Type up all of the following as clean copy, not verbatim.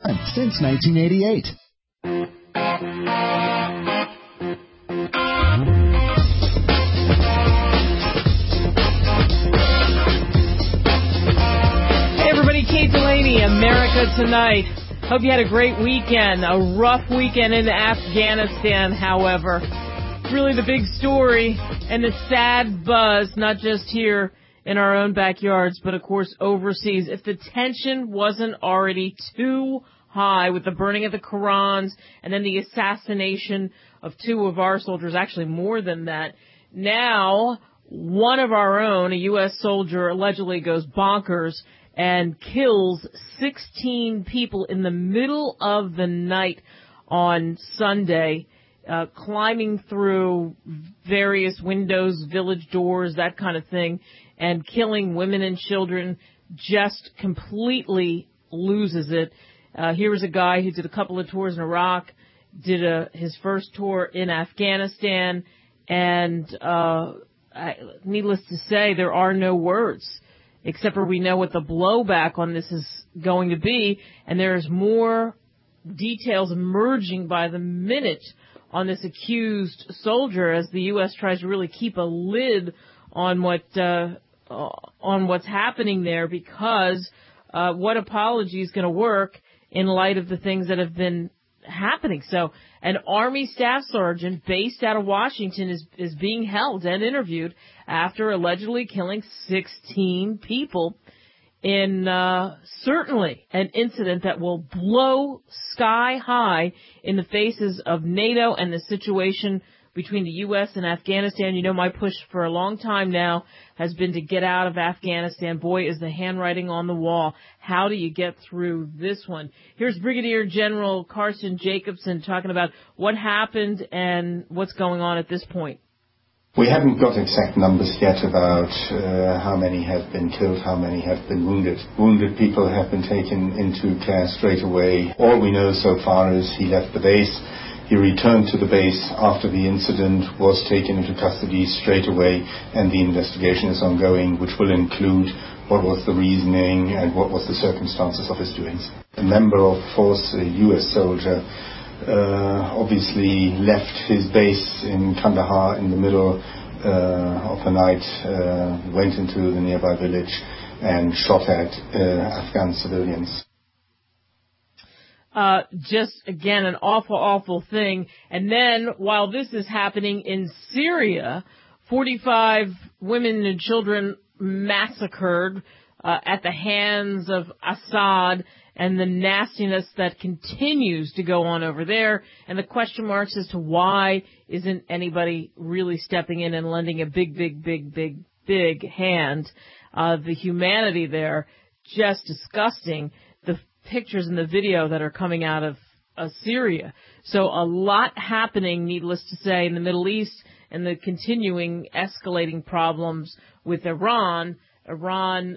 time since 1988. Hey everybody, Kate Delaney, America Tonight. Hope you had a great weekend, a rough weekend in Afghanistan, however. Really the big story and the sad buzz, not just here in our own backyards, but of course overseas. If the tension wasn't already too high with the burning of the Qurans and then the assassination of 2 of our soldiers, actually more than that, now one of our own, a U.S. soldier, allegedly goes bonkers and kills 16 people in the middle of the night on Sunday, climbing through various windows, village doors, that kind of thing, and killing women and children, just completely loses it. Here was a guy who did a couple of tours in Iraq, did his first tour in Afghanistan, and needless to say, there are no words, except for we know what the blowback on this is going to be, and there's more details emerging by the minute on this accused soldier as the U.S. tries to really keep a lid on what's happening there, because what apology is going to work in light of the things that have been happening. So an Army staff sergeant based out of Washington is being held and interviewed after allegedly killing 16 people in certainly an incident that will blow sky high in the faces of NATO and the situation between the U.S. and Afghanistan. You know, my push for a long time now has been to get out of Afghanistan. Boy, is the handwriting on the wall. How do you get through this one? Here's Brigadier General Carson Jacobson talking about what happened and what's going on at this point. We haven't got exact numbers yet about how many have been killed, how many have been wounded. Wounded people have been taken into care straight away. All we know so far is he left the base. He returned to the base after the incident, was taken into custody straight away, and the investigation is ongoing, which will include what was the reasoning and what was the circumstances of his doings. A member of force, a U.S. soldier, obviously left his base in Kandahar in the middle of the night, went into the nearby village and shot at Afghan civilians. Just, again, an awful, awful thing. And then, while this is happening in Syria, 45 women and children massacred at the hands of Assad, and the nastiness that continues to go on over there, and the question marks as to why isn't anybody really stepping in and lending a big, big, big, big, big hand. The humanity there, just disgusting. The pictures and the video that are coming out of Syria. So a lot happening, needless to say, in the Middle East, and the continuing escalating problems with Iran. Iran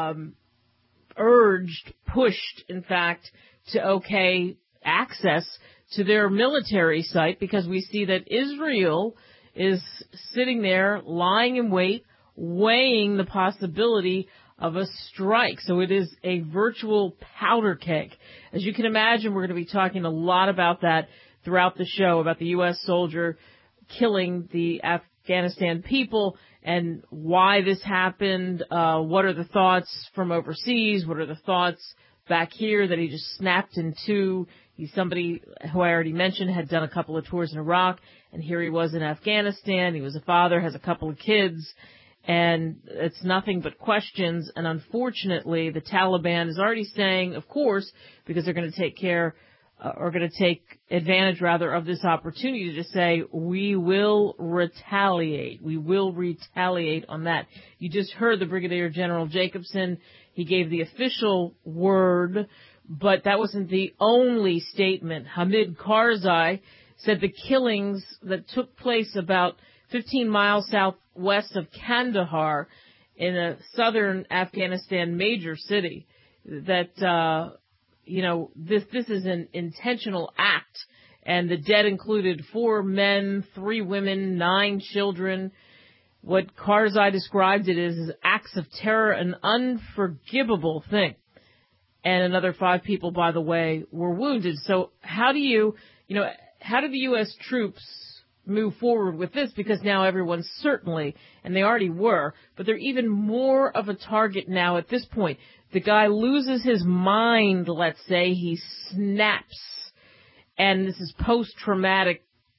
pushed, in fact, to okay access to their military site, because we see that Israel is sitting there lying in wait, weighing the possibility of a strike. So it is a virtual powder keg. As you can imagine, we're going to be talking a lot about that throughout the show, about the U.S. soldier killing the Afghanistan people and why this happened. What are the thoughts from overseas? What are the thoughts back here that he just snapped in two? He's somebody who I already mentioned had done a couple of tours in Iraq, and here he was in Afghanistan. He was a father, has a couple of kids, and it's nothing but questions. And unfortunately, the Taliban is already saying, of course, because they're going to take advantage of this opportunity to say, we will retaliate. We will retaliate on that. You just heard the Brigadier General Jacobson. He gave the official word, but that wasn't the only statement. Hamid Karzai said the killings that took place about 15 miles southwest of Kandahar in a southern Afghanistan major city, that this is an intentional act, and the dead included 4 men, 3 women, 9 children. What Karzai described it as acts of terror, an unforgivable thing. and another 5 people, by the way, were wounded. So how do how do the U.S. troops move forward with this? Because now everyone's certainly, and they already were, but they're even more of a target now at this point. The guy loses his mind, let's say, he snaps, and this is post-traumatic,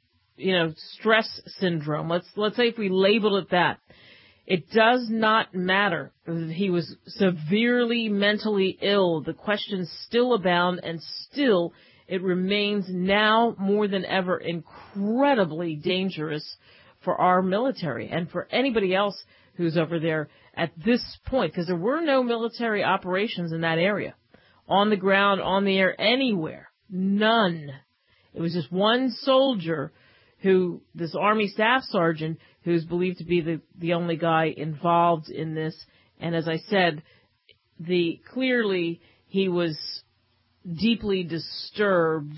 stress syndrome. Let's say if we labeled it that. It does not matter if he was severely mentally ill. The questions still abound, and still it remains now more than ever incredibly dangerous for our military and for anybody else who's over there at this point, because there were no military operations in that area, on the ground, on the air, anywhere. None. It was just one soldier this Army Staff Sergeant, who's believed to be the only guy involved in this. And as I said, clearly he was deeply disturbed,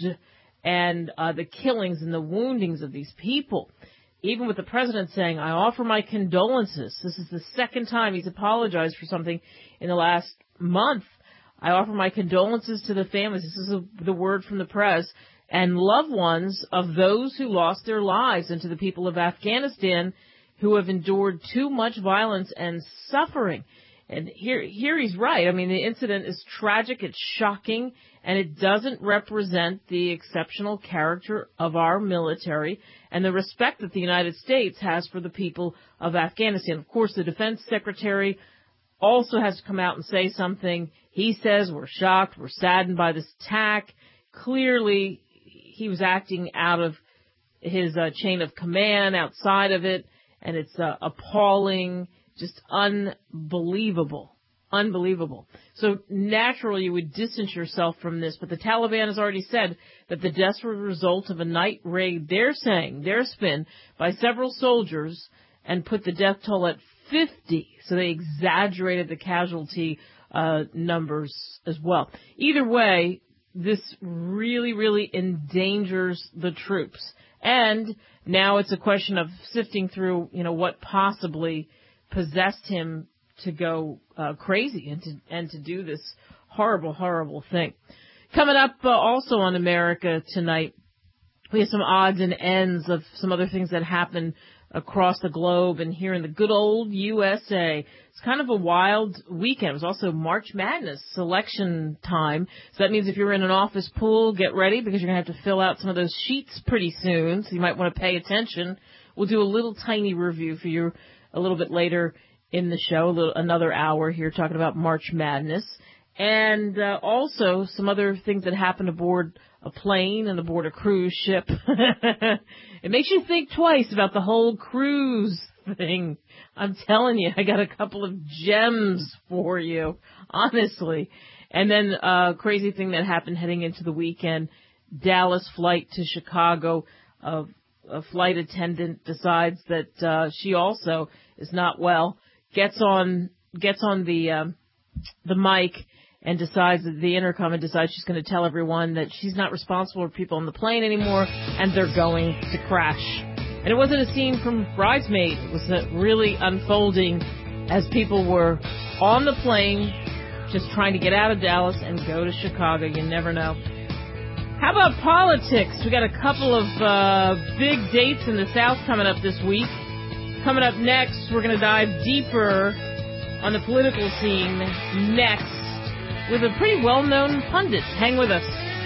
and the killings and the woundings of these people, even with the president saying, I offer my condolences. This is the second time he's apologized for something in the last month. I offer my condolences to the families. This is the word from the press. And loved ones of those who lost their lives, and to the people of Afghanistan who have endured too much violence and suffering. And here he's right. I mean, the incident is tragic, it's shocking, and it doesn't represent the exceptional character of our military and the respect that the United States has for the people of Afghanistan. Of course, the Defense Secretary also has to come out and say something. He says, we're shocked, we're saddened by this attack. Clearly, he was acting out of his chain of command, outside of it, and it's appalling, just unbelievable. Unbelievable. So naturally you would distance yourself from this, but the Taliban has already said that the deaths were the result of a night raid, they're saying, their spin, by several soldiers, and put the death toll at 50. So they exaggerated the casualty numbers as well. Either way, this really, really endangers the troops. And now it's a question of sifting through, what possibly possessed him to go crazy and to do this horrible, horrible thing. Coming up also on America Tonight, we have some odds and ends of some other things that happened across the globe and here in the good old USA. It's kind of a wild weekend. It was also March Madness selection time. So that means if you're in an office pool, get ready because you're going to have to fill out some of those sheets pretty soon. So you might want to pay attention. We'll do a little tiny review for you a little bit later in the show, another hour here talking about March Madness. And also some other things that happened aboard a plane and aboard a cruise ship. It makes you think twice about the whole cruise thing. I'm telling you, I got a couple of gems for you, honestly. And then a crazy thing that happened heading into the weekend, Dallas flight to Chicago. A flight attendant decides that she also is not well, gets on the mic and decides that the intercom and decides she's going to tell everyone that she's not responsible for people on the plane anymore and they're going to crash. And it wasn't a scene from Bridesmaid. It was really unfolding as people were on the plane just trying to get out of Dallas and go to Chicago. You never know. How about politics? We got a couple of big dates in the South coming up this week. Coming up next, we're going to dive deeper on the political scene next with a pretty well-known pundit. Hang with us.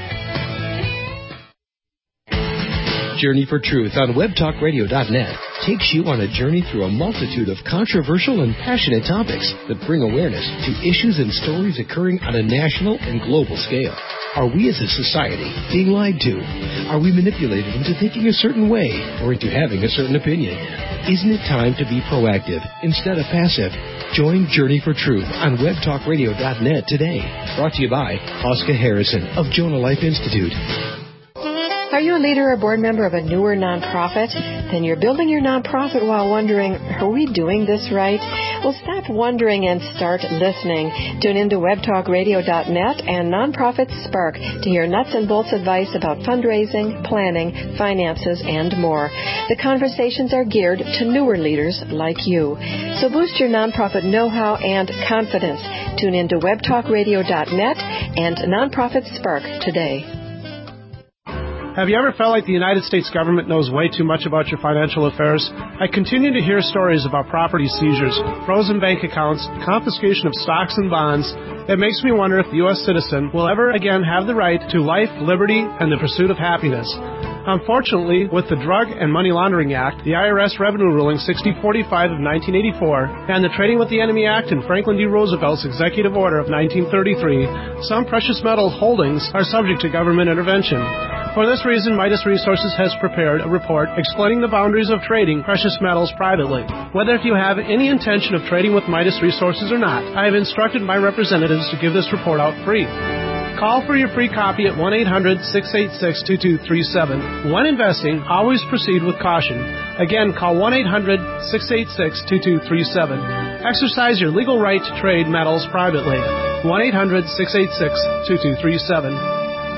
Journey for Truth on WebTalkRadio.net takes you on a journey through a multitude of controversial and passionate topics that bring awareness to issues and stories occurring on a national and global scale. Are we as a society being lied to? Are we manipulated into thinking a certain way or into having a certain opinion? Isn't it time to be proactive instead of passive? Join Journey for Truth on WebTalkRadio.net today. Brought to you by Oscar Harrison of Jonah Life Institute. Are you a leader or board member of a newer nonprofit? Then you're building your nonprofit while wondering, are we doing this right? Well, stop wondering and start listening. Tune into webtalkradio.net and Nonprofit Spark to hear nuts and bolts advice about fundraising, planning, finances, and more. The conversations are geared to newer leaders like you. So boost your nonprofit know-how and confidence. Tune into webtalkradio.net and Nonprofit Spark today. Have you ever felt like the United States government knows way too much about your financial affairs? I continue to hear stories about property seizures, frozen bank accounts, confiscation of stocks and bonds. It makes me wonder if the U.S. citizen will ever again have the right to life, liberty, and the pursuit of happiness. Unfortunately, with the Drug and Money Laundering Act, the IRS Revenue Ruling 6045 of 1984, and the Trading with the Enemy Act and Franklin D. Roosevelt's Executive Order of 1933, some precious metal holdings are subject to government intervention. For this reason, Midas Resources has prepared a report explaining the boundaries of trading precious metals privately. Whether if you have any intention of trading with Midas Resources or not, I have instructed my representatives to give this report out free. Call for your free copy at 1-800-686-2237. When investing, always proceed with caution. Again, call 1-800-686-2237. Exercise your legal right to trade metals privately. 1-800-686-2237.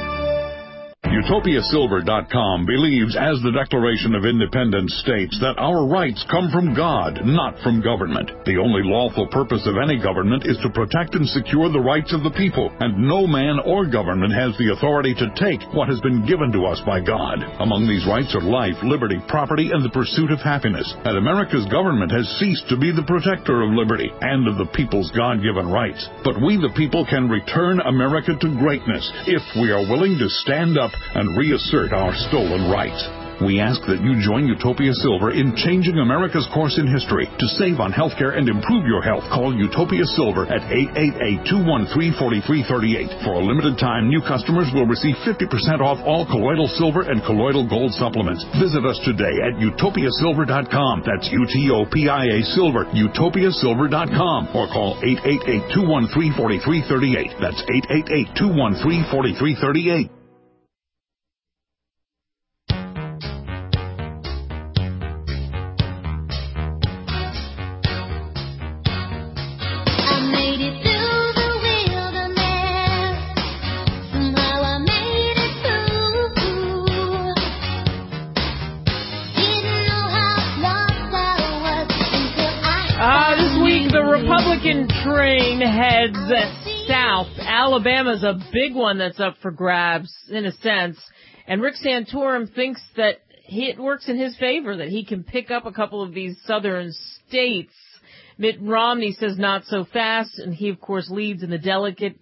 UtopiaSilver.com believes, as the Declaration of Independence states, that our rights come from God, not from government. The only lawful purpose of any government is to protect and secure the rights of the people, and no man or government has the authority to take what has been given to us by God. Among these rights are life, liberty, property, and the pursuit of happiness. And America's government has ceased to be the protector of liberty and of the people's God-given rights. But we, the people, can return America to greatness if we are willing to stand up and reassert our stolen rights. We ask that you join Utopia Silver in changing America's course in history. To save on health care and improve your health, call Utopia Silver at 888-213-4338. For a limited time, new customers will receive 50% off all colloidal silver and colloidal gold supplements. Visit us today at utopiasilver.com. That's UTOPIA Silver, utopiasilver.com. Or call 888-213-4338. That's 888-213-4338. Republican train heads south. Alabama's a big one that's up for grabs, in a sense. And Rick Santorum thinks that it works in his favor, that he can pick up a couple of these southern states. Mitt Romney says not so fast, and he, of course, leads in the delegate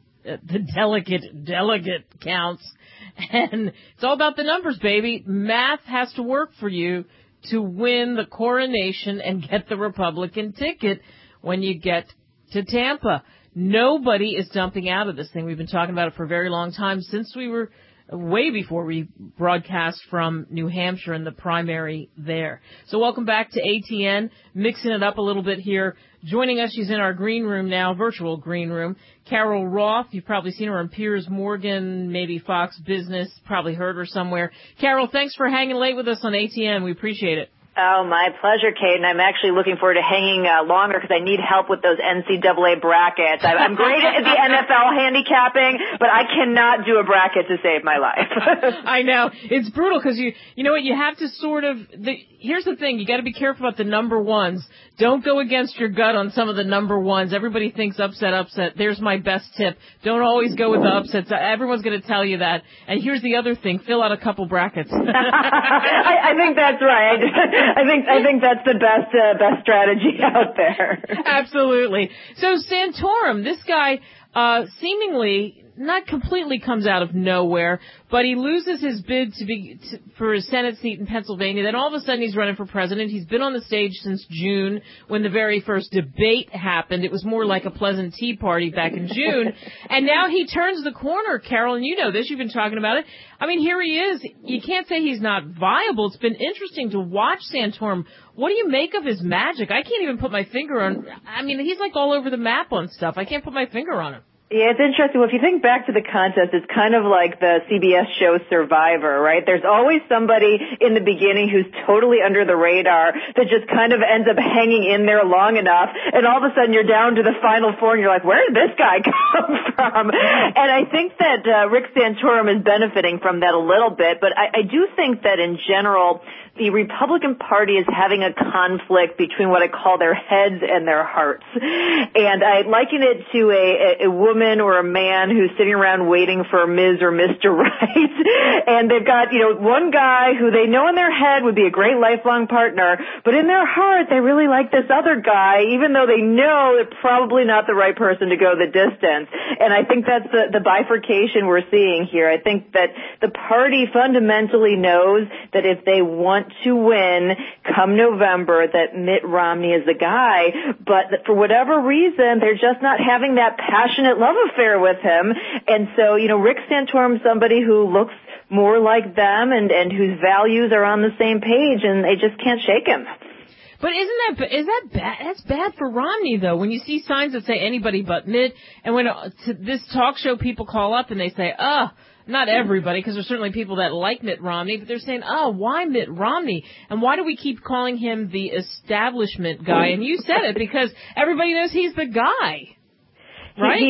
counts. And it's all about the numbers, baby. Math has to work for you to win the coronation and get the Republican ticket when you get to Tampa. Nobody is dumping out of this thing. We've been talking about it for a very long time, since we were way before we broadcast from New Hampshire and the primary there. So welcome back to ATN, mixing it up a little bit here. Joining us, she's in our green room now, virtual green room, Carol Roth. You've probably seen her on Piers Morgan, maybe Fox Business, probably heard her somewhere. Carol, thanks for hanging late with us on ATN. We appreciate it. Oh, my pleasure, Kate, and I'm actually looking forward to hanging longer because I need help with those NCAA brackets. I'm great at the NFL handicapping, but I cannot do a bracket to save my life. I know. It's brutal because you know what, you have to sort of, here's the thing, you got to be careful about the number ones. Don't go against your gut on some of the number ones. Everybody thinks upset. There's my best tip. Don't always go with the upsets. Everyone's going to tell you that. And here's the other thing, fill out a couple brackets. I think that's right. I think that's the best strategy out there. Absolutely. So Santorum, this guy, seemingly not completely comes out of nowhere, but he loses his bid for his Senate seat in Pennsylvania. Then all of a sudden he's running for president. He's been on the stage since June when the very first debate happened. It was more like a pleasant tea party back in June. And now he turns the corner, Carol, and you know this. You've been talking about it. I mean, here he is. You can't say he's not viable. It's been interesting to watch Santorum. What do you make of his magic? I can't even put my finger on. I mean, he's like all over the map on stuff. I can't put my finger on him. Yeah, it's interesting. Well, if you think back to the contest, it's kind of like the CBS show Survivor, right? There's always somebody in the beginning who's totally under the radar that just kind of ends up hanging in there long enough, and all of a sudden you're down to the final four, and you're like, where did this guy come from? And I think that Rick Santorum is benefiting from that a little bit, but I do think that in general, the Republican Party is having a conflict between what I call their heads and their hearts. And I liken it to a woman or a man who's sitting around waiting for Ms. or Mr. Right. And they've got, one guy who they know in their head would be a great lifelong partner, but in their heart they really like this other guy, even though they know they're probably not the right person to go the distance. And I think that's the bifurcation we're seeing here. I think that the party fundamentally knows that if they want to win come November, that Mitt Romney is the guy, but that for whatever reason, they're just not having that passionate love affair with him. And so, Rick Santorum, somebody who looks more like them and whose values are on the same page, and they just can't shake him. But is that bad? That's bad for Romney, though, when you see signs that say anybody but Mitt, and when to this talk show people call up and they say, not everybody, because there's certainly people that like Mitt Romney, but they're saying, why Mitt Romney? And why do we keep calling him the establishment guy? And you said it, because everybody knows he's the guy. Right?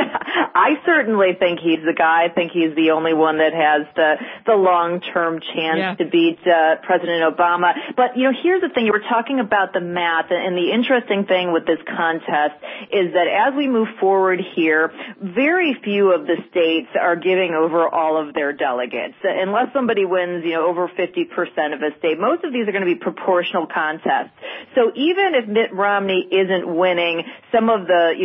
I certainly think he's the guy. I think he's the only one that has the long-term chance to beat President Obama. But, here's the thing. You were talking about the math, and the interesting thing with this contest is that as we move forward here, very few of the states are giving over all of their delegates. Unless somebody wins, over 50% of a state, most of these are going to be proportional contests. So even if Mitt Romney isn't winning some of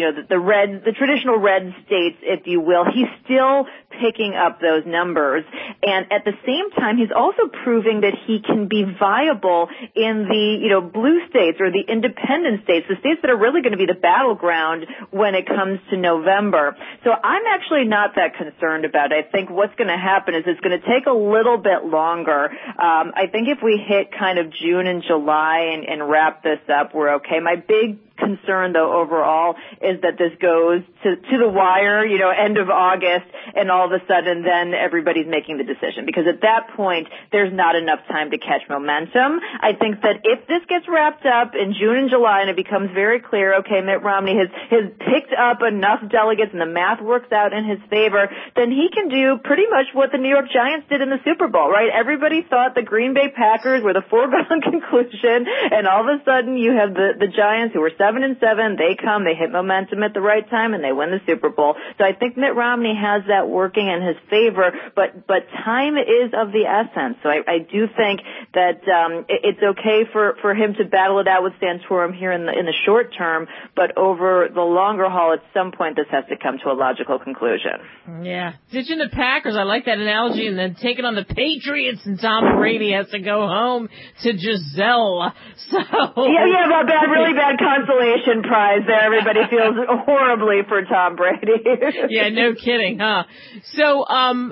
the traditional red states, if you will, he's still picking up those numbers. And at the same time, he's also proving that he can be viable in the, blue states or the independent states, the states that are really going to be the battleground when it comes to November. So I'm actually not that concerned about it. I think what's going to happen is it's going to take a little bit longer. I think if we hit kind of June and July and wrap this up, we're okay. My big concern, though, overall, is that this goes to the wire, end of August, and all of a sudden then everybody's making the decision. Because at that point, there's not enough time to catch momentum. I think that if this gets wrapped up in June and July and it becomes very clear, okay, Mitt Romney has picked up enough delegates and the math works out in his favor, then he can do pretty much what the New York Giants did in the Super Bowl, right? Everybody thought the Green Bay Packers were the foregone conclusion, and all of a sudden you have the Giants who were 7-7, they hit momentum at the right time, and they win the Super Bowl. So I think Mitt Romney has that working in his favor, but time is of the essence. So I do think that it's okay for him to battle it out with Santorum here in the short term, but over the longer haul, at some point, this has to come to a logical conclusion. Yeah. Ditching the Packers, I like that analogy, and then taking on the Patriots, and Tom Brady has to go home to Giselle. So really bad consolation prize there. Everybody feels horribly for Tom Brady. Yeah, no kidding, huh? So,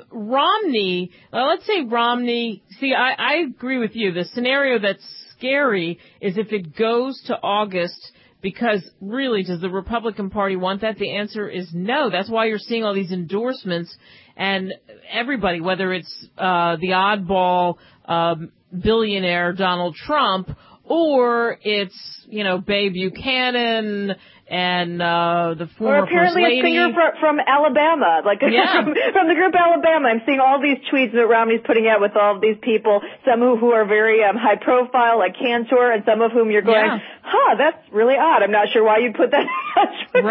Romney, let's say Romney, I agree with you. The scenario that's scary is if it goes to August, because really, does the Republican Party want that? The answer is no. That's why you're seeing all these endorsements, and everybody, whether it's the oddball billionaire Donald Trump, or it's, Babe Buchanan and the former First Lady. Or apparently a singer from Alabama, from the group Alabama. I'm seeing all these tweets that Romney's putting out with all of these people, some who are very high profile, like Cantor, and some of whom you're going, that's really odd. I'm not sure why you put that on Twitter.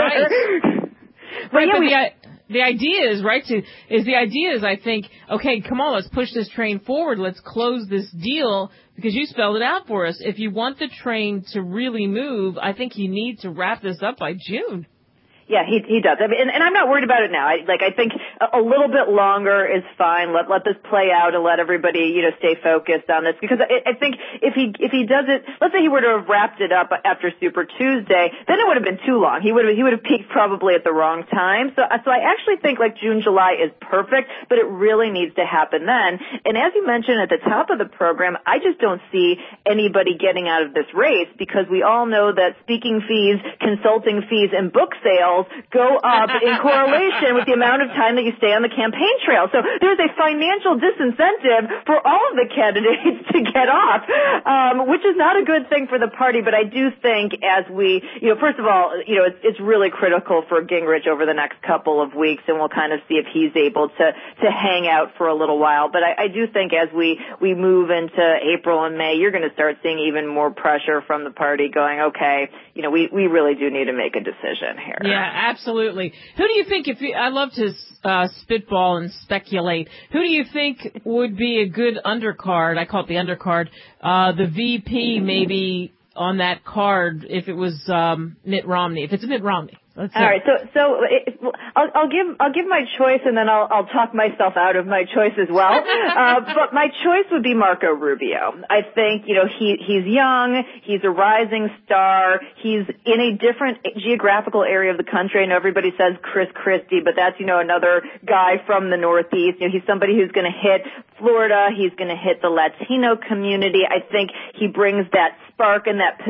Right. The idea is, I think, okay, come on, let's push this train forward. Let's close this deal, because you spelled it out for us. If you want the train to really move, I think you need to wrap this up by June. Yeah, he does. I mean, and I'm not worried about it now. I think a little bit longer is fine. Let this play out and let everybody, stay focused on this. Because I think if he does it, let's say he were to have wrapped it up after Super Tuesday, then it would have been too long. He would have peaked probably at the wrong time. So I actually think June, July is perfect, but it really needs to happen then. And as you mentioned at the top of the program, I just don't see anybody getting out of this race, because we all know that speaking fees, consulting fees, and book sales sales go up in correlation with the amount of time that you stay on the campaign trail. So there's a financial disincentive for all of the candidates to get off, which is not a good thing for the party. But I do think as we, first of all, it's really critical for Gingrich over the next couple of weeks, and we'll kind of see if he's able to hang out for a little while. But I do think as we move into April and May, you're going to start seeing even more pressure from the party going, okay, we really do need to make a decision here. Yeah, absolutely. Who do you think, I love to spitball and speculate, who do you think would be a good undercard? I call it the undercard. The VP maybe on that card if it was Mitt Romney, if it's Mitt Romney. All right, so I'll give my choice, and then I'll talk myself out of my choice as well. But my choice would be Marco Rubio. I think he's young, he's a rising star, he's in a different geographical area of the country. I know everybody says Chris Christie, but that's another guy from the Northeast. He's somebody who's going to hit Florida, he's going to hit the Latino community. I think he brings that spark and that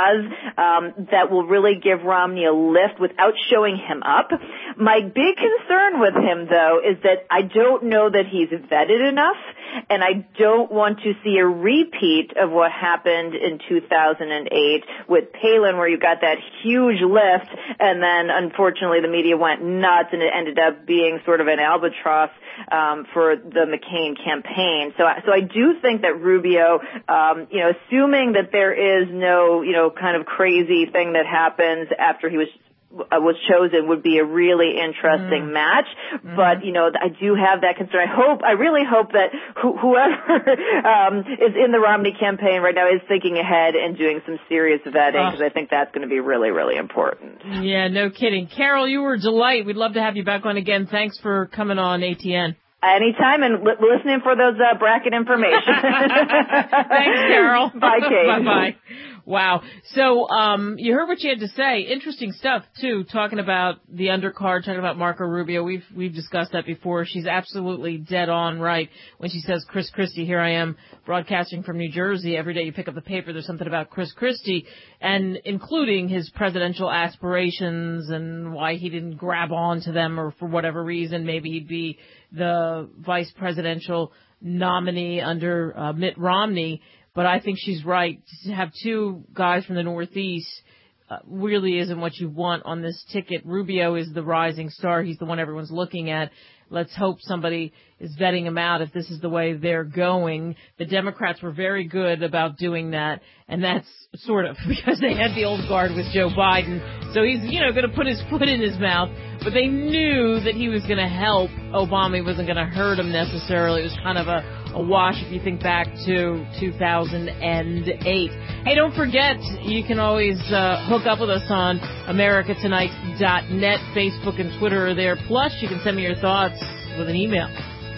pizzazz that will really give Romney a lift without showing him up. My big concern with him, though, is that I don't know that he's vetted enough, and I don't want to see a repeat of what happened in 2008 with Palin, where you got that huge lift, and then unfortunately the media went nuts, and it ended up being sort of an albatross for the McCain campaign. So I do think that Rubio, assuming that there is no, kind of crazy thing that happens after he was chosen, would be a really interesting match. But, I do have that concern. I really hope that whoever is in the Romney campaign right now is thinking ahead and doing some serious vetting, because I think that's going to be really, really important. Yeah, no kidding. Carol, you were a delight. We'd love to have you back on again. Thanks for coming on ATN. Anytime, and listening for those bracket information. Thanks, Carol. Bye, Kate. Bye-bye. Wow. So you heard what she had to say. Interesting stuff, too, talking about the undercard, talking about Marco Rubio. We've discussed that before. She's absolutely dead on right when she says Chris Christie. Here I am broadcasting from New Jersey. Every day you pick up the paper, there's something about Chris Christie, and including his presidential aspirations and why he didn't grab on to them, or for whatever reason, maybe he'd be the vice presidential nominee under Mitt Romney. But I think she's right. To have two guys from the Northeast really isn't what you want on this ticket. Rubio is the rising star. He's the one everyone's looking at. Let's hope somebody is vetting him out if this is the way they're going. The Democrats were very good about doing that, and that's sort of because they had the old guard with Joe Biden. So he's, going to put his foot in his mouth, but they knew that he was going to help Obama. He wasn't going to hurt him necessarily. It was kind of a wash if you think back to 2008. Hey, don't forget, you can always hook up with us on americatonight.net. Facebook and Twitter are there. Plus, you can send me your thoughts with an email.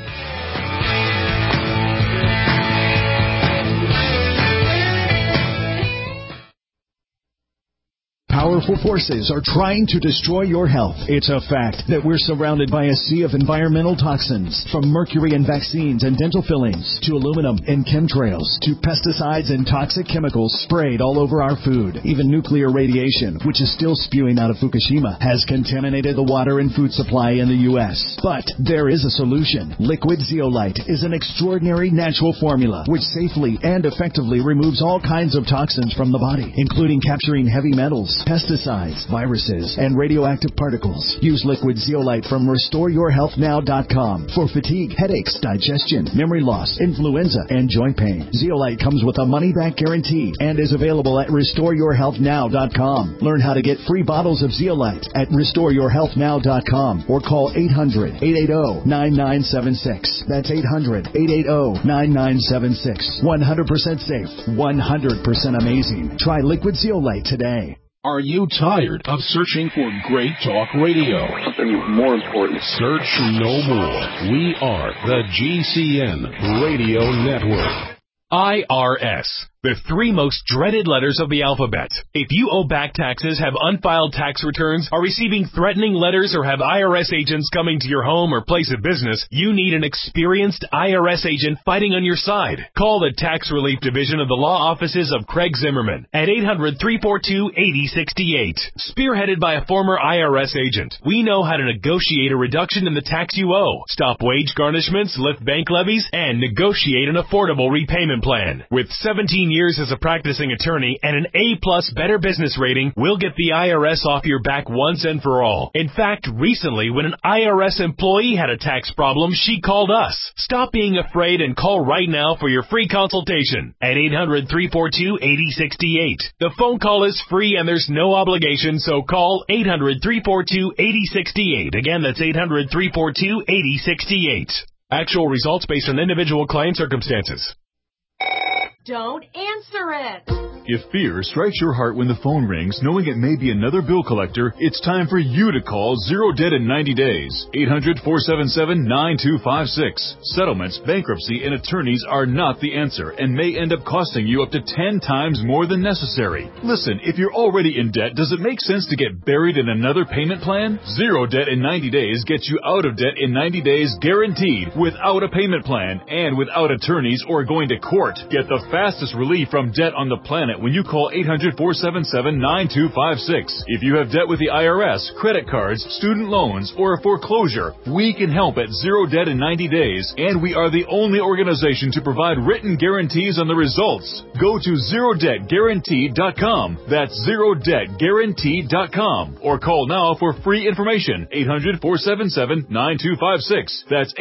Powerful forces are trying to destroy your health. It's a fact that we're surrounded by a sea of environmental toxins, from mercury in vaccines and dental fillings, to aluminum in chemtrails, to pesticides and toxic chemicals sprayed all over our food. Even nuclear radiation, which is still spewing out of Fukushima, has contaminated the water and food supply in the U.S. But there is a solution. Liquid Zeolite is an extraordinary natural formula which safely and effectively removes all kinds of toxins from the body, including capturing heavy metals, pesticides, viruses, and radioactive particles. Use Liquid Zeolite from RestoreYourHealthNow.com for fatigue, headaches, digestion, memory loss, influenza, and joint pain. Zeolite comes with a money-back guarantee and is available at RestoreYourHealthNow.com. Learn how to get free bottles of Zeolite at RestoreYourHealthNow.com or call 800-880-9976. That's 800-880-9976. 100% safe, 100% amazing. Try Liquid Zeolite today. Are you tired of searching for great talk radio? Something more important. Search no more. We are the GCN Radio Network. IRS, The three most dreaded letters of the alphabet. If you owe back taxes, have unfiled tax returns, are receiving threatening letters, or have IRS agents coming to your home or place of business, you need an experienced IRS agent fighting on your side. Call the Tax Relief Division of the law offices of Craig Zimmerman at 800-342-8068. Spearheaded by a former IRS agent, we know how to negotiate a reduction in the tax you owe, stop wage garnishments, lift bank levies, and negotiate an affordable repayment plan. With 17 years as a practicing attorney and an A-plus Better Business rating, we'll get the IRS off your back once and for all. In fact, recently, when an IRS employee had a tax problem, she called us. Stop being afraid and call right now for your free consultation at 800-342-8068. The phone call is free and there's no obligation, so call 800-342-8068. Again, that's 800-342-8068. Actual results based on individual client circumstances. Don't answer it. If fear strikes your heart when the phone rings, knowing it may be another bill collector, it's time for you to call Zero Debt in 90 Days. 800-477-9256. Settlements, bankruptcy, and attorneys are not the answer and may end up costing you up to 10 times more than necessary. Listen, if you're already in debt, does it make sense to get buried in another payment plan? Zero Debt in 90 Days gets you out of debt in 90 days guaranteed, without a payment plan and without attorneys or going to court. Get the fastest relief from debt on the planet when you call 800-477-9256. If you have debt with the IRS, credit cards, student loans, or a foreclosure, we can help at Zero Debt in 90 Days, and we are the only organization to provide written guarantees on the results. Go to ZeroDebtGuaranteed.com. That's ZeroDebtGuaranteed.com. Or call now for free information. 800-477-9256. That's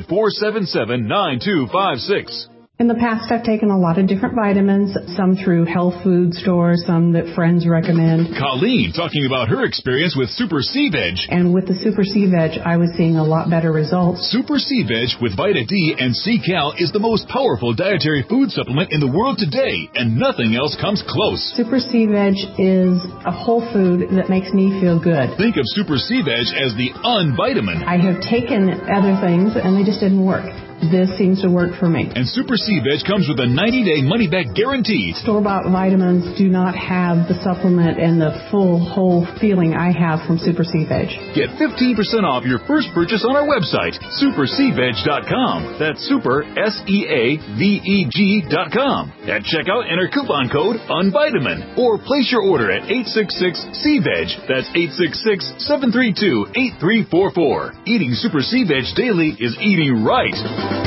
800-477-9256. In the past, I've taken a lot of different vitamins, some through health food stores, some that friends recommend. Colleen talking about her experience with Super C-Veg. And with the Super C-Veg, I was seeing a lot better results. Super C-Veg with Vita D and C-Cal is the most powerful dietary food supplement in the world today, and nothing else comes close. Super C-Veg is a whole food that makes me feel good. Think of Super C-Veg as the unvitamin. I have taken other things, and they just didn't work. This seems to work for me. And Super C-Veg comes with a 90-day money-back guarantee. Store-bought vitamins do not have the supplement and the full, whole feeling I have from Super C-Veg. Get 15% off your first purchase on our website, supercveg.com. That's super, SEAVEG.com. At checkout, enter coupon code UNVITAMIN. Or place your order at 866-C-VEG. That's 866-732-8344. Eating Super C-Veg daily is eating right.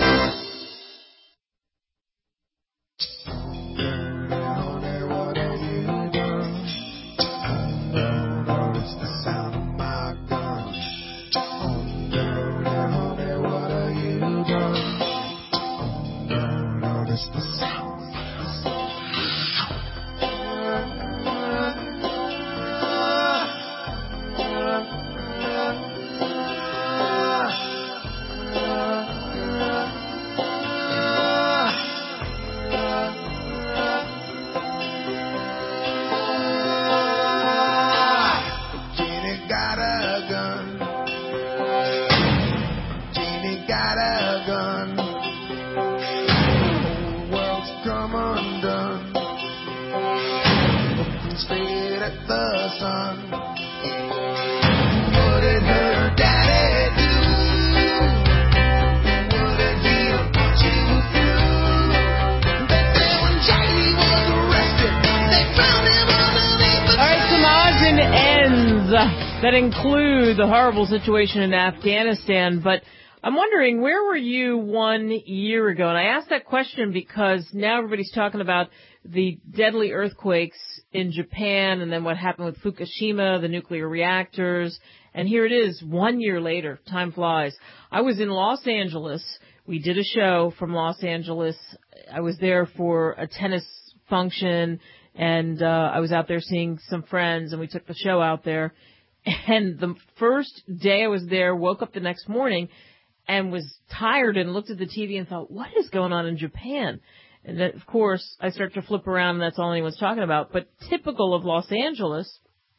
That include the horrible situation in Afghanistan, but I'm wondering, where were you 1 year ago? And I asked that question because now everybody's talking about the deadly earthquakes in Japan and then what happened with Fukushima, the nuclear reactors. And here it is, 1 year later. Time flies. I was in Los Angeles. We did a show from Los Angeles. I was there for a tennis function, and I was out there seeing some friends, and we took the show out there. And the first day I was there, woke up the next morning and was tired and looked at the TV and thought, what is going on in Japan? And then, of course, I start to flip around and that's all anyone's talking about. But typical of Los Angeles,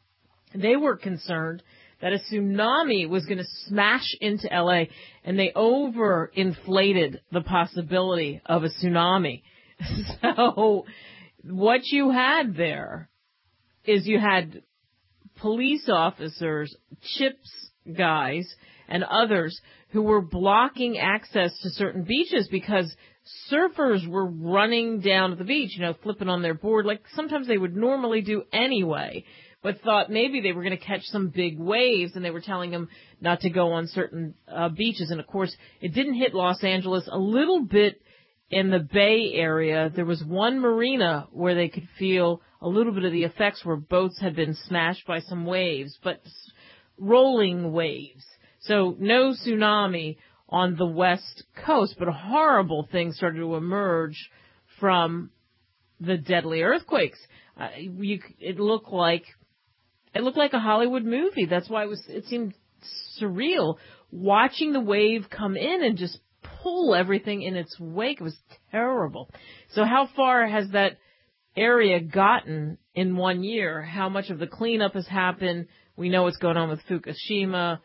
they were concerned that a tsunami was going to smash into LA, and they overinflated the possibility of a tsunami. So what you had there is you had police officers, CHIPS guys, and others who were blocking access to certain beaches because surfers were running down to the beach, flipping on their board like sometimes they would normally do anyway, but thought maybe they were going to catch some big waves, and they were telling them not to go on certain beaches. And, of course, it didn't hit Los Angeles. A little bit in the Bay Area, there was one marina where they could feel a little bit of the effects where boats had been smashed by some waves, but rolling waves. So no tsunami on the West Coast, but horrible things started to emerge from the deadly earthquakes. It looked like a Hollywood movie. That's why it seemed surreal watching the wave come in and just pull everything in its wake. It was terrible. So how far has that area gotten in 1 year? How much of the cleanup has happened? We know what's going on with Fukushima.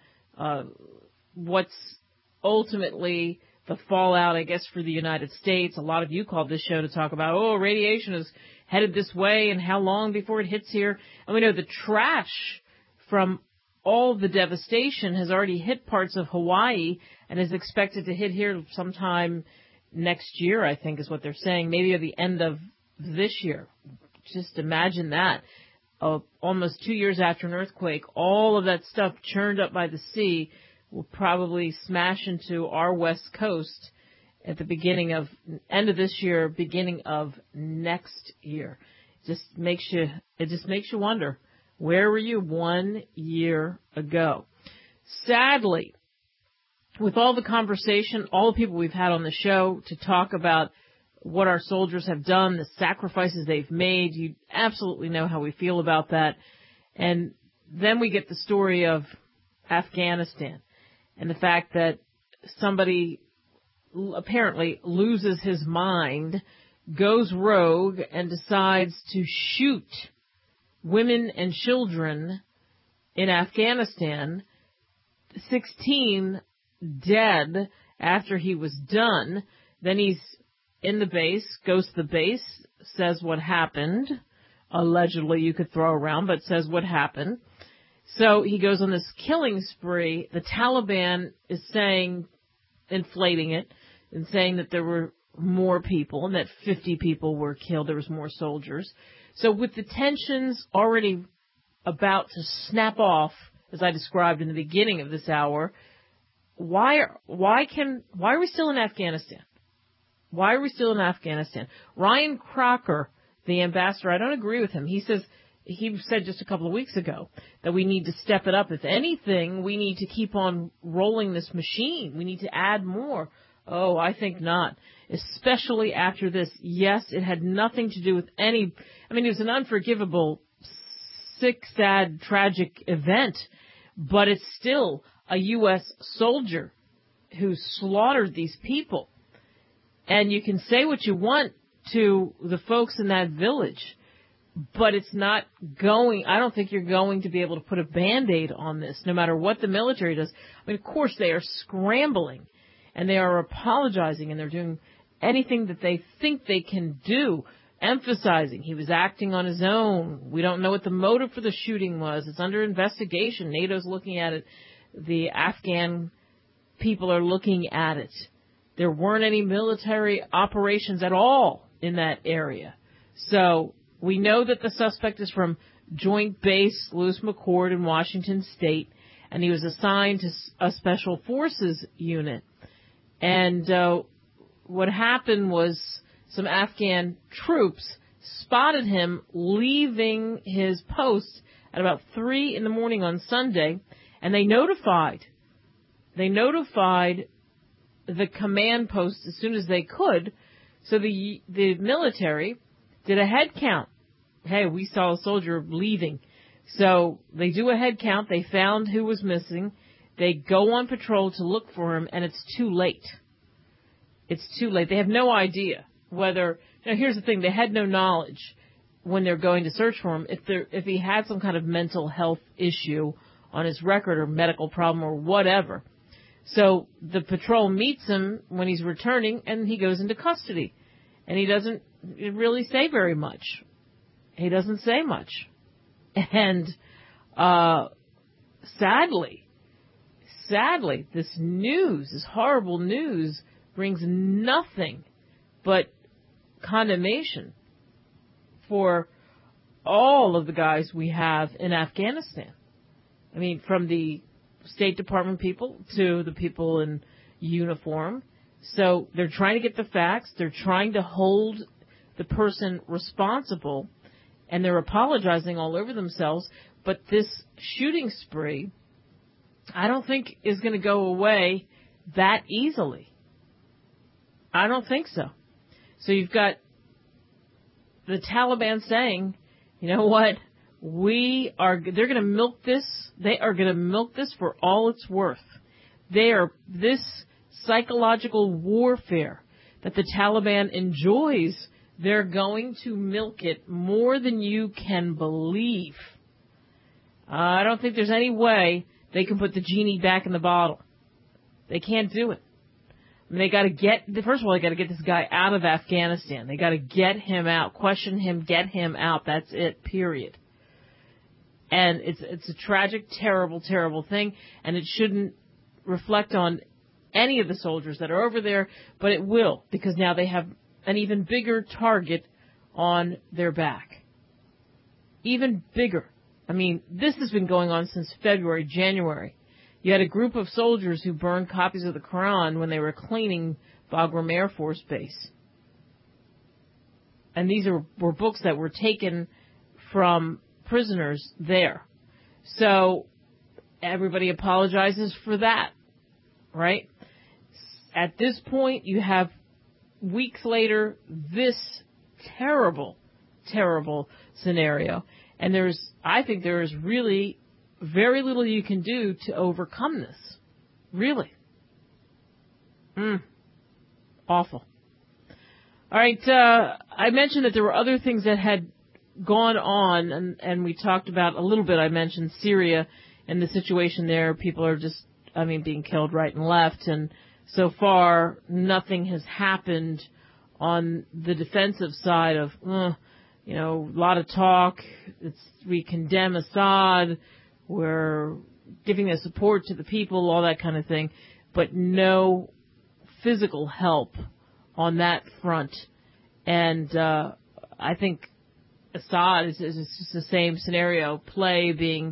What's ultimately the fallout, I guess, for the United States? A lot of you called this show to talk about, radiation is headed this way and how long before it hits here. And we know the trash from all the devastation has already hit parts of Hawaii and is expected to hit here sometime next year, I think is what they're saying, maybe at the end of this year. Just imagine that. Almost 2 years after an earthquake, all of that stuff churned up by the sea will probably smash into our West Coast at the end of this year, beginning of next year. It just makes you wonder, where were you 1 year ago? Sadly, with all the conversation, all the people we've had on the show to talk about what our soldiers have done, the sacrifices they've made, you absolutely know how we feel about that. And then we get the story of Afghanistan and the fact that somebody apparently loses his mind, goes rogue, and decides to shoot women and children in Afghanistan, 16 dead after he was done. Then he's in the base, goes to the base, says what happened. Allegedly, you could throw around, but says what happened. So he goes on this killing spree. The Taliban is inflating it, and saying that there were more people and that 50 people were killed. There was more soldiers. So with the tensions already about to snap off, as I described in the beginning of this hour, why are we still in Afghanistan? Why are we still in Afghanistan? Ryan Crocker, the ambassador, I don't agree with him. He said just a couple of weeks ago that we need to step it up. If anything, we need to keep on rolling this machine. We need to add more. Oh, I think not. Especially after this. Yes, it had nothing to do with it was an unforgivable, sick, sad, tragic event, but it's still a U.S. soldier who slaughtered these people. And you can say what you want to the folks in that village, but it's not I don't think you're going to be able to put a Band-Aid on this, no matter what the military does. Of course, they are scrambling, and they are apologizing, and they're doing anything that they think they can do, emphasizing he was acting on his own. We don't know what the motive for the shooting was. It's under investigation. NATO's looking at it. The Afghan people are looking at it. There weren't any military operations at all in that area. So we know that the suspect is from Joint Base Lewis McChord in Washington State, and he was assigned to a Special Forces unit. And what happened was some Afghan troops spotted him leaving his post at about 3 in the morning on Sunday, and they notified the command post as soon as they could. So the military did a head count. Hey, we saw a soldier leaving. So they do a head count. They found who was missing. They go on patrol to look for him, and it's too late. It's too late. They have no idea whether... Now, here's the thing. They had no knowledge when they're going to search for him if he had some kind of mental health issue on his record or medical problem or whatever. So the patrol meets him when he's returning, and he goes into custody. And he doesn't really say very much. He doesn't say much. And sadly, this news, this horrible news, brings nothing but condemnation for all of the guys we have in Afghanistan. I mean, from the State Department people to the people in uniform. So they're trying to get the facts. They're trying to hold the person responsible, and they're apologizing all over themselves. But this shooting spree, I don't think is going to go away that easily. I don't think so. So you've got the Taliban saying, you know what, they're going to milk this. They are going to milk this for all it's worth. This psychological warfare that the Taliban enjoys, they're going to milk it more than you can believe. I don't think there's any way they can put the genie back in the bottle. They can't do it. I mean, first of all, they got to get this guy out of Afghanistan. They got to get him out, question him, get him out. That's it, period. And it's a tragic, terrible, terrible thing, and it shouldn't reflect on any of the soldiers that are over there, but it will, because now they have an even bigger target on their back. Even bigger. I mean, this has been going on since February, January. You had a group of soldiers who burned copies of the Quran when they were cleaning Bagram Air Force Base. And these were books that were taken from prisoners there. So everybody apologizes for that, right? At this point, you have weeks later this terrible, terrible scenario. And I think there is really very little you can do to overcome this. Really. Awful. All right, I mentioned that there were other things that had gone on, and we talked about a little bit. I mentioned Syria and the situation there. People are just, being killed right and left, and so far nothing has happened on the defensive side of, a lot of talk. We condemn Assad. We're giving the support to the people, all that kind of thing, but no physical help on that front. And I think Assad is just the same scenario, being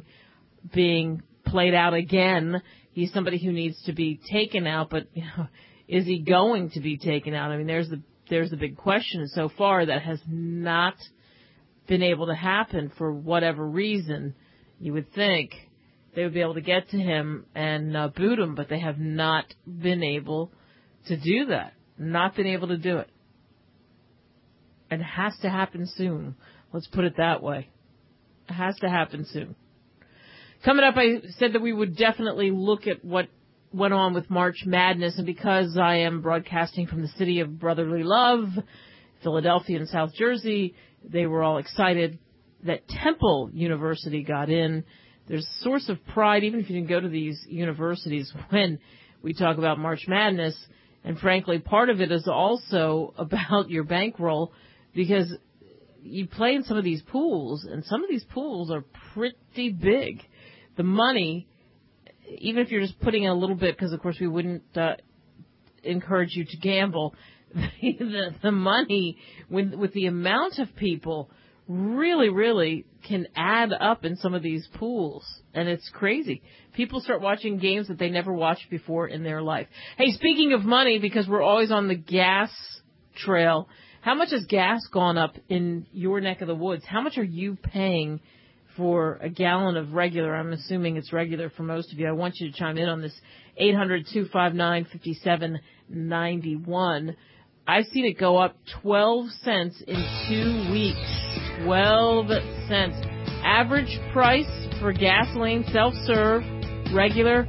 played out again. He's somebody who needs to be taken out, but is he going to be taken out? There's the big question. And so far, that has not been able to happen for whatever reason. You would think they would be able to get to him and boot him, but they have not been able to do that. Not been able to do it. And it has to happen soon. Let's put it that way. It has to happen soon. Coming up, I said that we would definitely look at what went on with March Madness, and because I am broadcasting from the city of brotherly love, Philadelphia and South Jersey, they were all excited that Temple University got in. There's a source of pride, even if you didn't go to these universities, when we talk about March Madness. And frankly, part of it is also about your bankroll, because you play in some of these pools, and some of these pools are pretty big. The money, even if you're just putting in a little bit, because of course we wouldn't encourage you to gamble, the money with the amount of people really, really can add up in some of these pools. And it's crazy. People start watching games that they never watched before in their life. Hey, speaking of money, because we're always on the gas trail, how much has gas gone up in your neck of the woods? How much are you paying for a gallon of regular? I'm assuming it's regular for most of you. I want you to chime in on this 800-259-5791. I've seen it go up 12 cents in 2 weeks. 12 cents. Average price for gasoline, self-serve, regular,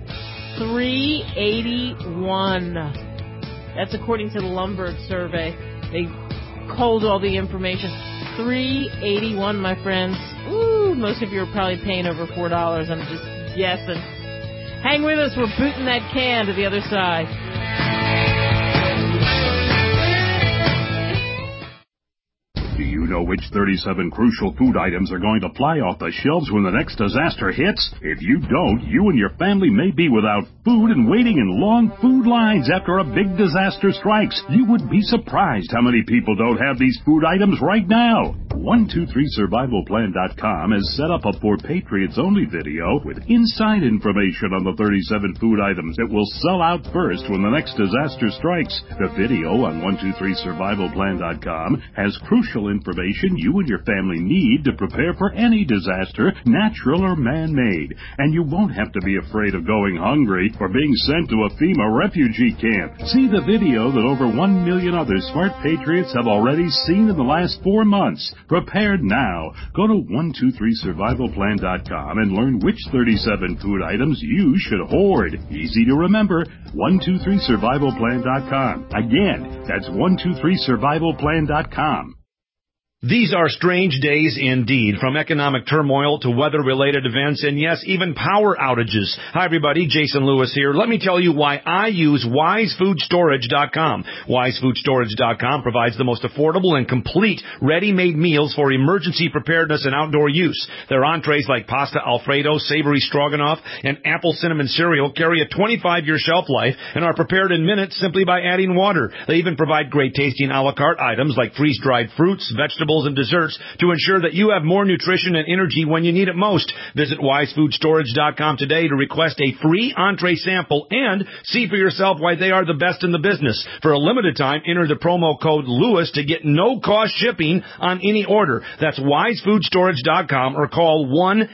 $3.81. That's according to the Lumberg survey. They culled all the information. $3.81, my friends. Ooh, most of you are probably paying over $4. I'm just guessing. Hang with us. We're booting that can to the other side. know which 37 crucial food items are going to fly off the shelves when the next disaster hits? If you don't, you and your family may be without food and waiting in long food lines after a big disaster strikes. You would be surprised how many people don't have these food items right now. 123survivalplan.com has set up a For Patriots Only video with inside information on the 37 food items that will sell out first when the next disaster strikes. The video on 123survivalplan.com has crucial information you and your family need to prepare for any disaster, natural or man-made. And you won't have to be afraid of going hungry or being sent to a FEMA refugee camp. See the video that over 1 million other smart patriots have already seen in the last 4 months. Prepared now. Go to 123survivalplan.com and learn which 37 food items you should hoard. Easy to remember. 123survivalplan.com. Again, that's 123survivalplan.com. These are strange days indeed, from economic turmoil to weather-related events and, yes, even power outages. Hi, everybody. Jason Lewis here. Let me tell you why I use WiseFoodStorage.com. WiseFoodStorage.com provides the most affordable and complete ready-made meals for emergency preparedness and outdoor use. Their entrees like pasta Alfredo, savory stroganoff, and apple cinnamon cereal carry a 25-year shelf life and are prepared in minutes simply by adding water. They even provide great-tasting a la carte items like freeze-dried fruits, vegetables, and desserts to ensure that you have more nutrition and energy when you need it most. Visit WiseFoodStorage.com today to request a free entree sample and see for yourself why they are the best in the business. For a limited time, enter the promo code LEWIS to get no-cost shipping on any order. That's WiseFoodStorage.com or call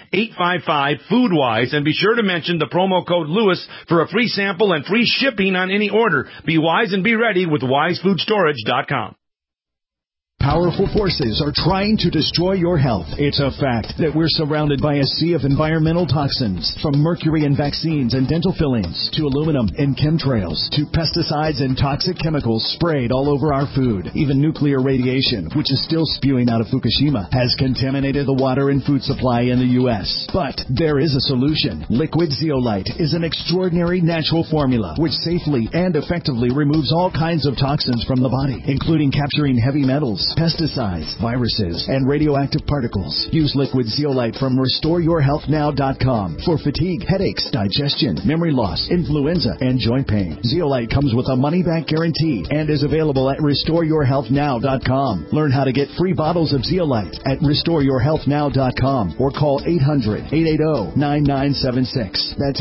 1-855-FoodWise and be sure to mention the promo code LEWIS for a free sample and free shipping on any order. Be wise and be ready with WiseFoodStorage.com. Powerful forces are trying to destroy your health. It's a fact that we're surrounded by a sea of environmental toxins, from mercury in vaccines and dental fillings, to aluminum in chemtrails, to pesticides and toxic chemicals sprayed all over our food. Even nuclear radiation, which is still spewing out of Fukushima, has contaminated the water and food supply in the U.S. But there is a solution. Liquid Zeolite is an extraordinary natural formula which safely and effectively removes all kinds of toxins from the body, including capturing heavy metals, pesticides, viruses, and radioactive particles. Use Liquid Zeolite from RestoreYourHealthNow.com for fatigue, headaches, digestion, memory loss, influenza, and joint pain. Zeolite comes with a money-back guarantee and is available at RestoreYourHealthNow.com. Learn how to get free bottles of Zeolite at RestoreYourHealthNow.com or call 800-880-9976. That's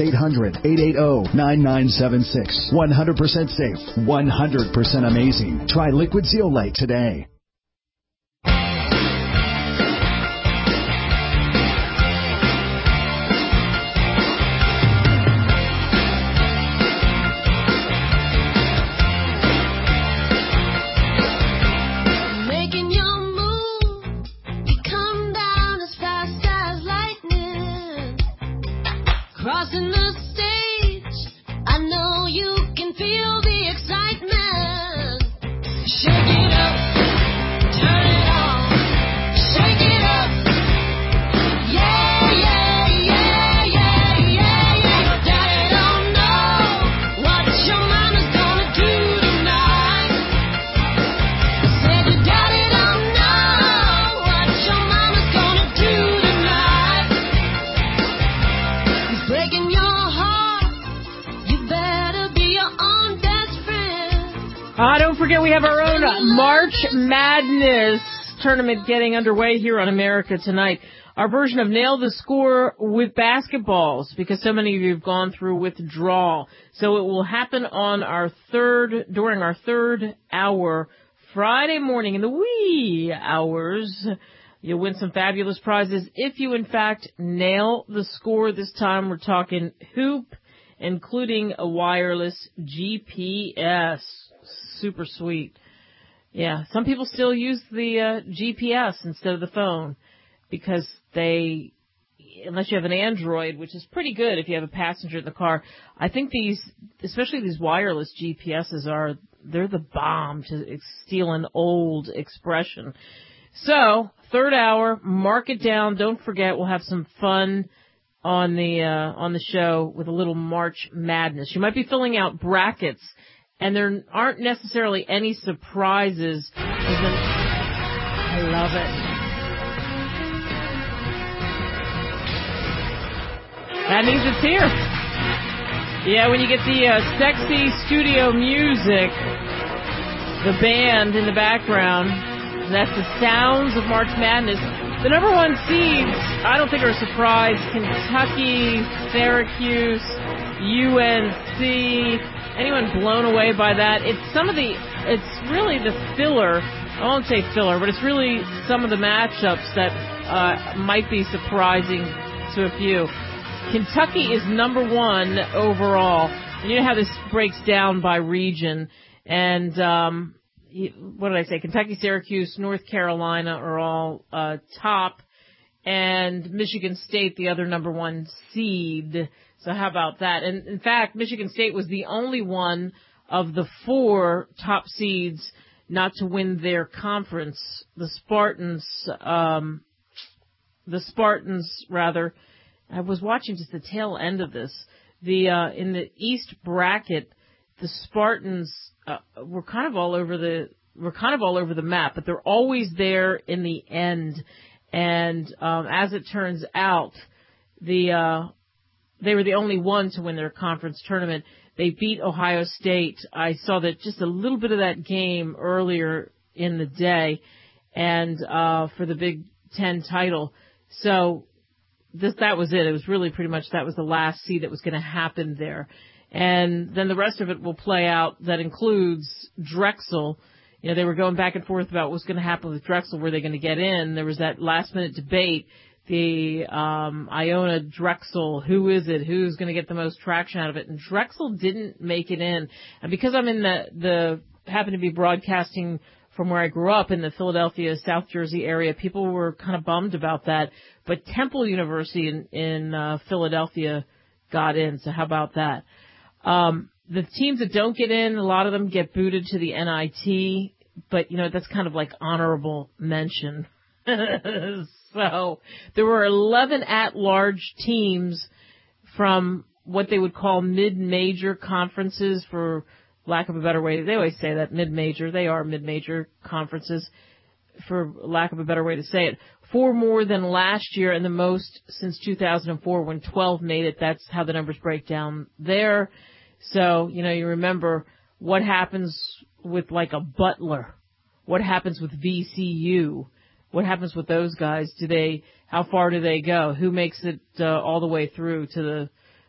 800-880-9976. 100% safe, 100% amazing. Try Liquid Zeolite today. Don't forget we have our own March Madness tournament getting underway here on America Tonight. Our version of Nail the Score with basketballs, because so many of you have gone through withdrawal. So it will happen on during our third hour, Friday morning in the wee hours. You'll win some fabulous prizes if you, in fact, nail the score. This time we're talking hoop, including a wireless GPS. Super sweet. Yeah, some people still use the GPS instead of the phone because unless you have an Android, which is pretty good if you have a passenger in the car, I think especially these wireless GPSs they're the bomb, to steal an old expression. So, third hour, mark it down. Don't forget, we'll have some fun on the show with a little March Madness. You might be filling out brackets, and there aren't necessarily any surprises. I love it. That means it's here. Yeah, when you get the sexy studio music, the band in the background, that's the sounds of March Madness. The number one seeds, I don't think are a surprise. Kentucky, Syracuse, UNC. Anyone blown away by that? It's really the filler. I won't say filler, but it's really some of the matchups that might be surprising to a few. Kentucky is number one overall. You know how this breaks down by region. And what did I say? Kentucky, Syracuse, North Carolina are all top. And Michigan State, the other number one seed. So how about that? And in fact, Michigan State was the only one of the four top seeds not to win their conference. The Spartans, I was watching just the tail end of this. In the East bracket, the Spartans were kind of all over the map, but they're always there in the end. And as it turns out, they were the only one to win their conference tournament. They beat Ohio State. I saw that just a little bit of that game earlier in the day, and for the Big Ten title. So that was it. It was really pretty much that was the last seed that was going to happen there. And then the rest of it will play out. That includes Drexel. You know, they were going back and forth about what was going to happen with Drexel. Were they going to get in? There was that last-minute debate. The Iona Drexel, who is it? Who's going to get the most traction out of it? And Drexel didn't make it in. And because I'm in happen to be broadcasting from where I grew up in the Philadelphia, South Jersey area, people were kind of bummed about that. But Temple University in Philadelphia got in. So how about that? The teams that don't get in, a lot of them get booted to the NIT. But, you know, that's kind of like honorable mention. So there were 11 at-large teams from what they would call mid-major conferences, for lack of a better way. They always say that mid-major. They are mid-major conferences, for lack of a better way to say it. 4 more than last year, and the most since 2004 when 12 made it. That's how the numbers break down there. So, you know, you remember what happens with like a Butler. What happens with VCU? What happens with those guys? How far do they go? Who makes it all the way through to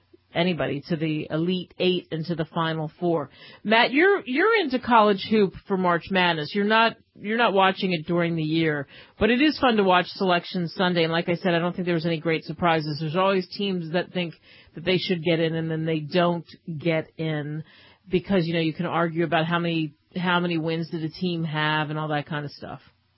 the Elite Eight and to the Final Four? Matt, you're into college hoop for March Madness. You're not watching it during the year, but it is fun to watch Selection Sunday. And like I said, I don't think there was any great surprises. There's always teams that think that they should get in and then they don't get in because, you know, you can argue about how many wins did a team have and all that kind of stuff.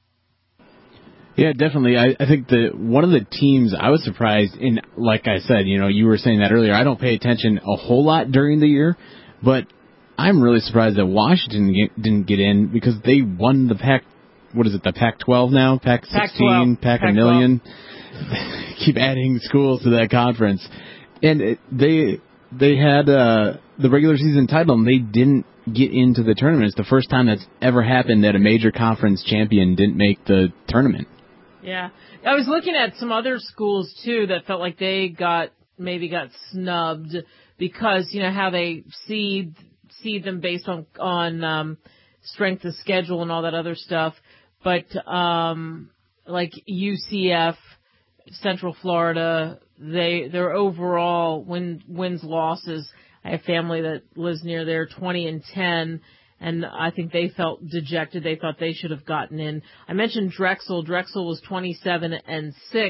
Yeah, definitely. I think one of the teams I was surprised in, like I said, you know, you were saying that earlier, I don't pay attention a whole lot during the year, but I'm really surprised that Washington didn't get in because they won the the Pac-12 now? Pac-16, Pac-a-million. Keep adding schools to that conference. And they had the regular season title and they didn't get into the tournament. It's the first time that's ever happened that a major conference champion didn't make the tournament. Yeah. I was looking at some other schools, too, that felt like they maybe got snubbed because, you know, how they seed them based on strength of schedule and all that other stuff. But like UCF, Central Florida, their overall wins losses. I have family that lives near there, 20-10. And I think they felt dejected. They thought they should have gotten in. I mentioned Drexel. Drexel was 27-6.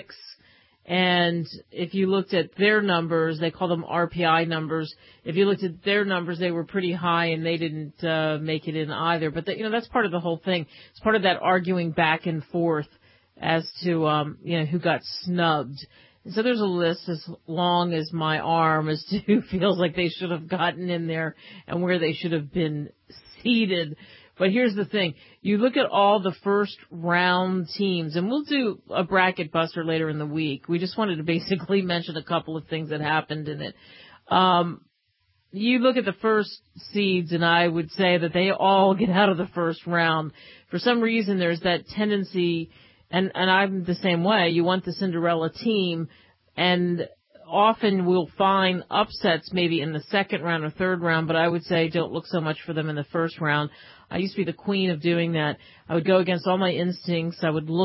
And if you looked at their numbers, they call them RPI numbers. If you looked at their numbers, they were pretty high and they didn't make it in either. But you know, that's part of the whole thing. It's part of that arguing back and forth as to, you know, who got snubbed. And so there's a list as long as my arm as to who feels like they should have gotten in there and where they should have been seeded. But here's the thing. You look at all the first round teams, and we'll do a bracket buster later in the week. We just wanted to basically mention a couple of things that happened in it. you look at the first seeds, and I would say that they all get out of the first round. For some reason, there's that tendency, and I'm the same way. You want the Cinderella team, and often we'll find upsets maybe in the second round or third round, but I would say don't look so much for them in the first round. I used to be the queen of doing that. I would go against all my instincts. I would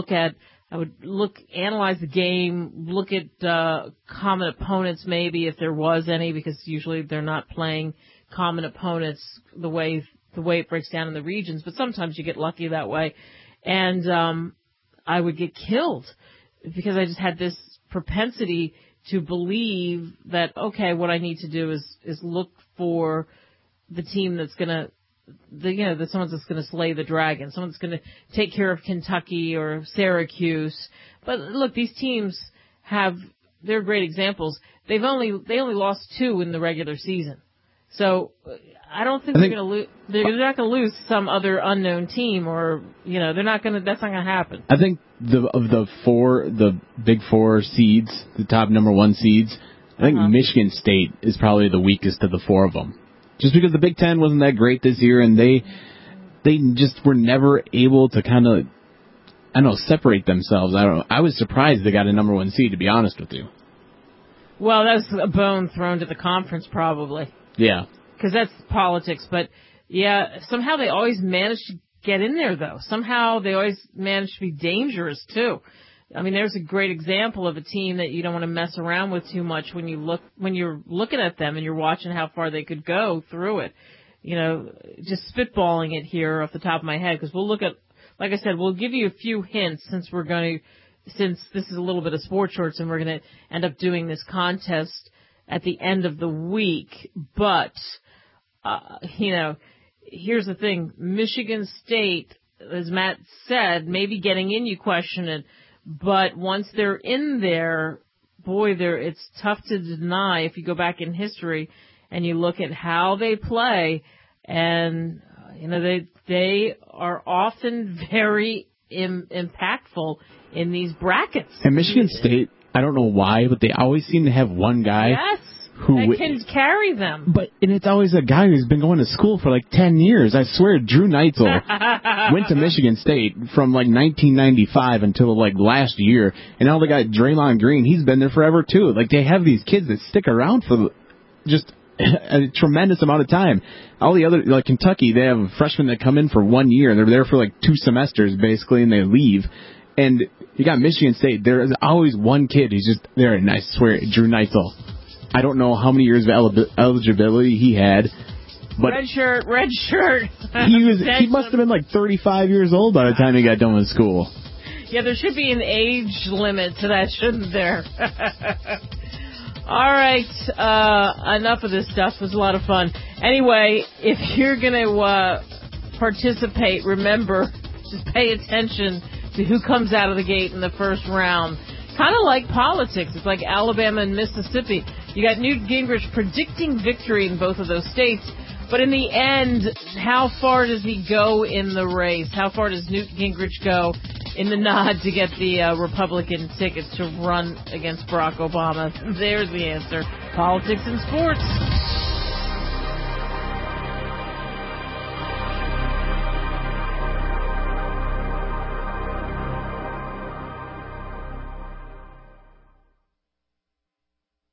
analyze the game, look at common opponents maybe if there was any, because usually they're not playing common opponents the way it breaks down in the regions, but sometimes you get lucky that way. And I would get killed because I just had this propensity to believe that, okay, what I need to do is look for the team that's going to, someone that's going to slay the dragon, someone that's going to take care of Kentucky or Syracuse. But look, these teams they're great examples. They only lost 2 in the regular season. So I don't think they're going to lose. They're not going to lose some other unknown team, or they're not going to. That's not going to happen. I think the big 4 seeds, the top number 1 seeds, I think Michigan State is probably the weakest of the 4 of them. Just because the Big Ten wasn't that great this year, and they just were never able to kind of, separate themselves. I was surprised they got a number 1 seed, to be honest with you. Well, that's a bone thrown to the conference, probably. Yeah. Because that's politics. But, yeah, somehow they always manage to get in there, though. Somehow they always manage to be dangerous, too. I mean, there's a great example of a team that you don't want to mess around with too much when you're looking at them and you're watching how far they could go through it. Just spitballing it here off the top of my head, because we'll look at, like I said, we'll give you a few hints since this is a little bit of sports shorts and we're going to end up doing this contest at the end of the week. But, here's the thing. Michigan State, as Matt said, maybe getting in, you question it. But once they're in there, boy, it's tough to deny if you go back in history and you look at how they play. And, they are often very impactful in these brackets. And Michigan State, I don't know why, but they always seem to have one guy who can carry them. And it's always a guy who's been going to school for like 10 years. I swear, Drew Neitzel went to Michigan State from like 1995 until like last year. And now they got Draymond Green. He's been there forever too. Like, they have these kids that stick around for just a tremendous amount of time. All the other, like Kentucky, they have freshmen that come in for 1 year. They're there for like 2 semesters basically, and they leave. And you got Michigan State. There's always one kid who's just there, and I swear, Drew Neitzel. I don't know how many years of eligibility he had, but red shirt. He must have been like 35 years old by the time he got done with school. Yeah, there should be an age limit to that, shouldn't there? All right, enough of this stuff. It was a lot of fun. Anyway, if you're going to participate, remember, just pay attention to who comes out of the gate in the first round. Kind of like politics. It's like Alabama and Mississippi. You got Newt Gingrich predicting victory in both of those states. But in the end, how far does he go in the race? How far does Newt Gingrich go in the nod to get the Republican ticket to run against Barack Obama? There's the answer. Politics and sports.